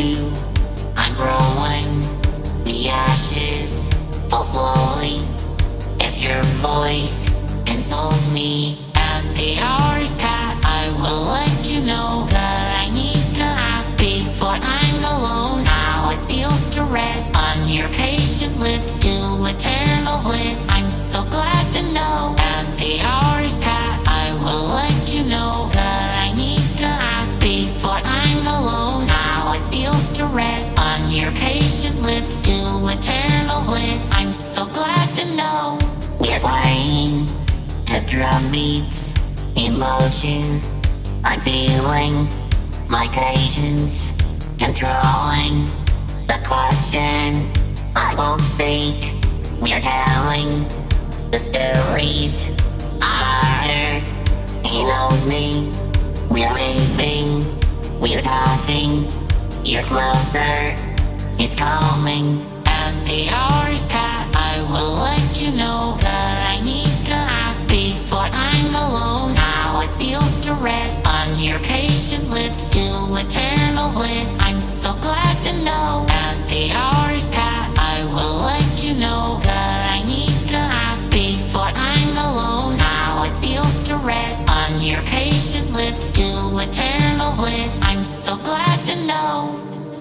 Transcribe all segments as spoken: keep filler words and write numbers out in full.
you. I'm growing. The ashes fall slowly as your voice consoles me. As the hours pass, I will let you know that I need to ask before I'm alone. How it feels to rest on your patient lips to eternal bliss. I'm so glad to know. As the hours pass, I will let you know that I need to ask before I'm alone. How it feels to rest on your patient lips to eternal bliss. I'm so glad to know. We're swaying to drum beats in motion. I'm feeling my patience controlling the question. I won't speak. We're telling the stories. I heard he knows me. We're leaving. We're talking. You're closer. It's coming. As the hours pass, I will let you know that I need to ask before I'm alone. How it feels to rest on your patient lips to eternal bliss. I'm so glad to know. As the hours pass, I will let you know that I need to ask before I'm alone. How it feels to rest on your patient lips to eternal bliss. I'm so glad to know.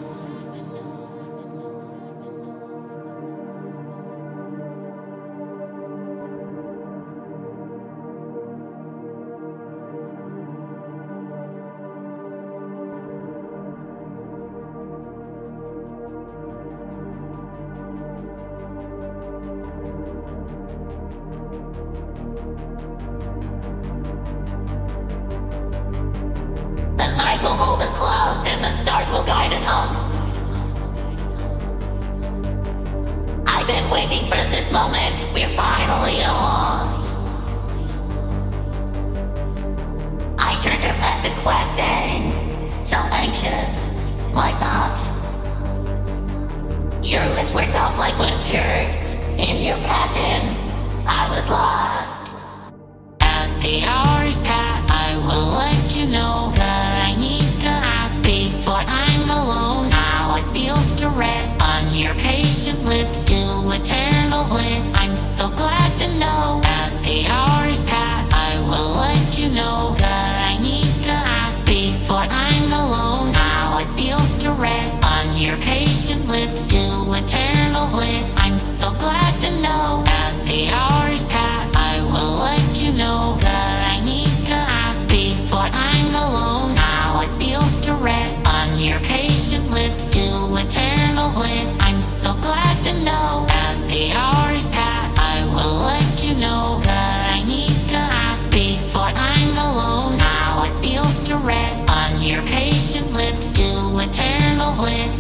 The night will hold us close and the stars will guide us home. I've been waiting for this moment, we're finally alone. I turn to ask the question, so anxious, my thoughts. Your lips were soft like winter, in your passion, I was lost. As the hours pass, I will let you know that I need to ask before I'm alone. How it feels to rest on your patient lips to eternal bliss. I'm so glad to know. As the hours pass, I will let you know that I need to ask before I'm alone. How it feels to rest on your patient lips to eternal bliss. I'm so glad to know. As the hours pass, I will let you know that I need to ask before I'm alone. How it feels to rest on your patient lips to eternal bliss. I'm so glad to know. As the hours pass, I will let you know that I need to ask before I'm alone. How it feels to rest on your patient lips to eternal bliss.